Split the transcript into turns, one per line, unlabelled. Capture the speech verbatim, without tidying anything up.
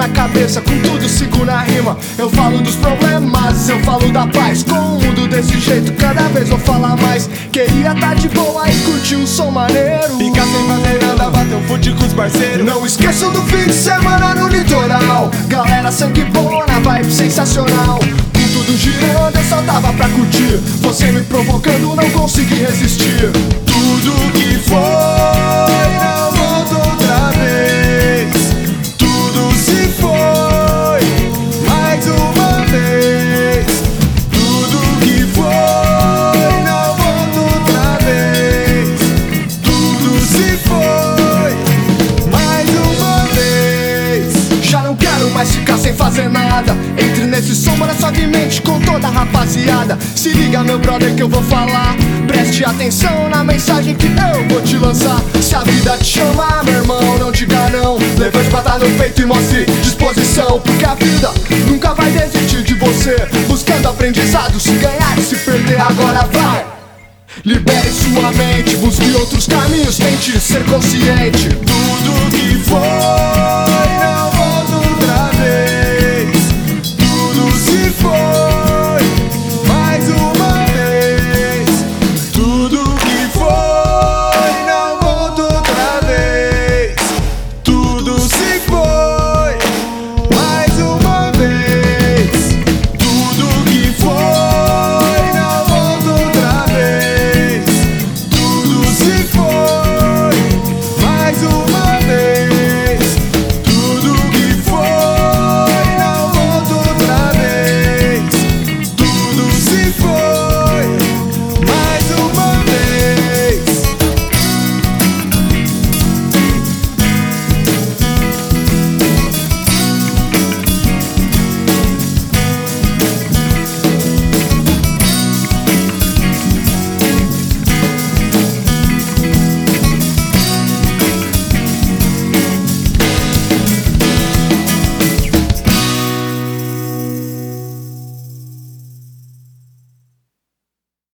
cabeça, com tudo sigo na rima. Eu falo dos problemas, eu falo da paz. Com o mundo desse jeito, cada vez vou falar mais. Queria tá de boa e curtir um som maneiro,
ficar sem fazer nada, bater um fute com os parceiros.
Não esqueçam do fim de semana no litoral. Galera, sangue bom na vibe sensacional. Com tudo girando, eu só tava pra curtir. Você me provocando, não consegui resistir.
Tudo que foi não volta outra vez. Tudo se foi mais uma vez. Tudo que foi não volta outra vez. Tudo se foi mais uma vez.
Já não quero mais ficar sem fazer nada. Entre nesse som, mano, suavemente com toda a rapaziada. Se liga, meu brother, que eu vou falar. Preste atenção na mensagem que eu vou te lançar. Se a vida te chamar, meu irmão, não diga não. Levante batalha no peito e mostre disposição, porque a vida nunca vai desistir de você. Buscando aprendizado, se ganhar e se perder, agora vai. Libere sua mente, busque outros caminhos, tente ser consciente.
Tudo que foi